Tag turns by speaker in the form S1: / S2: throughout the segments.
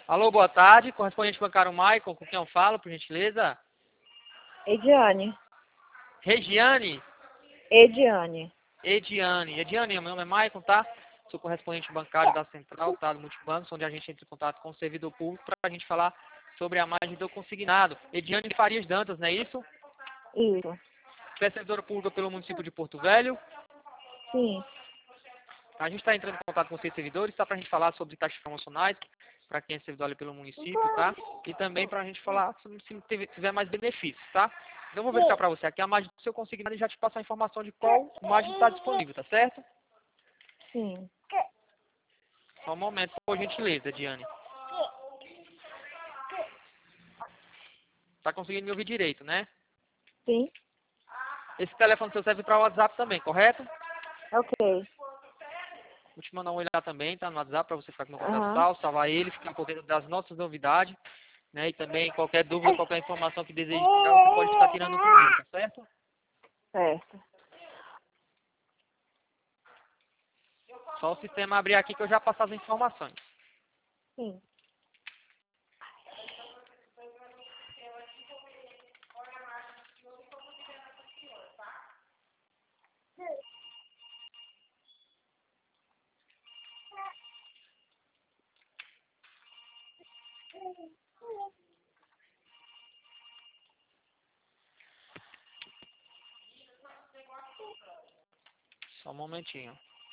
S1: Alô, boa tarde. Correspondente bancário Maicon, com quem eu falo, por gentileza?
S2: Ediane.
S1: Regiane?
S2: Ediane.
S1: Ediane. Ediane, meu nome é Maicon, tá? Sou correspondente bancário da Central, tá? Do Multibancos, onde a gente entra em contato com o servidor público para a gente falar sobre a margem do consignado. Ediane Farias Dantas, não é isso?
S2: Isso.
S1: Você é servidora pública pelo município de Porto Velho.
S2: Sim.
S1: A gente está entrando em contato com vocês, servidores, tá? Para a gente falar sobre taxas promocionais, para quem é servidor ali pelo município, tá? E também para a gente falar se tiver mais benefícios, tá? Então, eu vou verificar para você aqui a margem do seu consignado e já te passar a informação de qual margem está disponível, tá certo?
S2: Sim.
S1: Só um momento, por gentileza, Diane. Tá conseguindo me ouvir direito, né?
S2: Sim.
S1: Esse telefone seu serve para o WhatsApp também, correto?
S2: Ok.
S1: Vou te mandar um olhar também, tá? No WhatsApp, para você ficar com o meu contato
S2: Aham.
S1: tal, salvar ele, ficar por dentro das nossas novidades, né? E também qualquer dúvida, qualquer informação que deseje tirar, você pode estar tirando comigo, tá certo?
S2: Certo.
S1: Só o sistema abrir aqui que eu já passo as informações.
S2: Sim.
S1: Só um momentinho.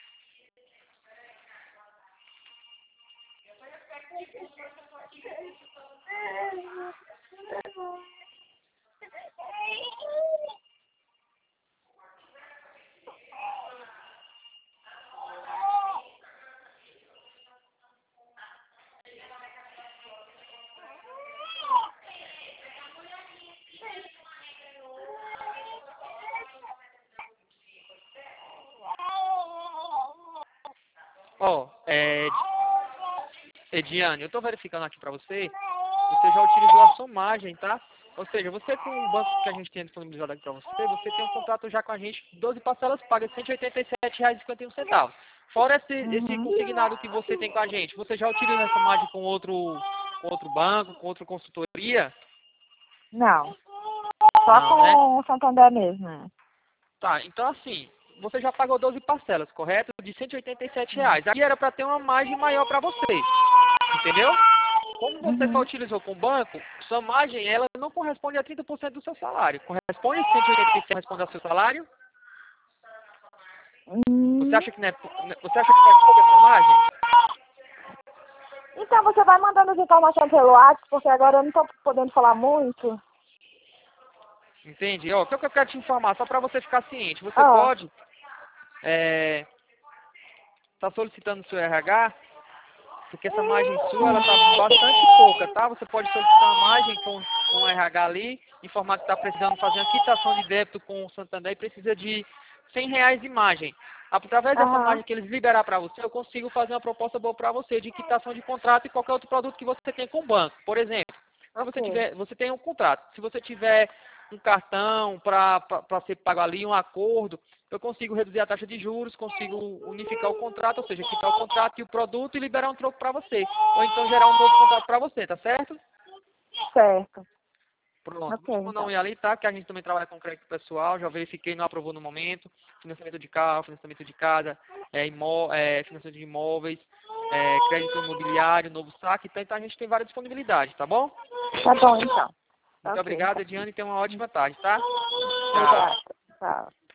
S1: Ó, Ediane, eu tô verificando aqui para você. Você já utilizou a sua margem, tá? Ou seja, você com o banco que a gente tem disponibilizado aqui para você, você tem um contrato já com a gente, 12 parcelas pagas, R$ 187,51. Fora esse
S2: Uhum.
S1: consignado que você tem com a gente, você já utiliza essa margem com outro banco, com outra consultoria?
S2: Não. Só
S1: Não, né?
S2: com o Santander mesmo, né?
S1: Tá, então assim, você já pagou 12 parcelas, correto? De R$ 187
S2: Sim.
S1: reais. Aí era para ter uma margem maior para você, entendeu? Como você só
S2: Uhum.
S1: utilizou com o banco, sua margem ela não corresponde a 30% do seu salário. Corresponde a 186 corresponde ao seu salário? Você
S2: Hum.
S1: acha que não é, você acha que é pouca essa margem?
S2: Então você vai mandando as informações pelo WhatsApp, porque agora eu não tô podendo falar muito.
S1: Entende? Ó, o que eu quero te informar, só para você ficar ciente, você
S2: Ó.
S1: pode tá solicitando o seu RH, porque essa margem sua ela tá bastante pouca, tá? Você pode solicitar uma margem com o RH ali, informar que está precisando fazer uma quitação de débito com o Santander e precisa de R$ 100 de margem. Através dessa
S2: Aham.
S1: margem que eles liberar para você, eu consigo fazer uma proposta boa para você de quitação de contrato e qualquer outro produto que você tem com o banco. Por exemplo, se você
S2: Ok.
S1: tiver, você tem um contrato. Se você tiver um cartão para ser pago ali, um acordo, eu consigo reduzir a taxa de juros, consigo unificar o contrato, ou seja, quitar o contrato e o produto e liberar um troco para você. Ou então gerar um novo contrato para você, tá certo?
S2: Certo.
S1: Pronto,
S2: Ok,
S1: vou te mandar um
S2: então.
S1: e ali, tá? Que a gente também trabalha com crédito pessoal, já verifiquei, não aprovou no momento. Financiamento de carro, financiamento de casa, financiamento de imóveis, crédito imobiliário, novo saque. Então a gente tem várias disponibilidades, tá bom?
S2: Tá bom, então.
S1: Muito
S2: Ok,
S1: obrigado,
S2: então.
S1: Ediane, e tenha uma ótima tarde, tá? Tchau.
S2: Obrigada. Tchau.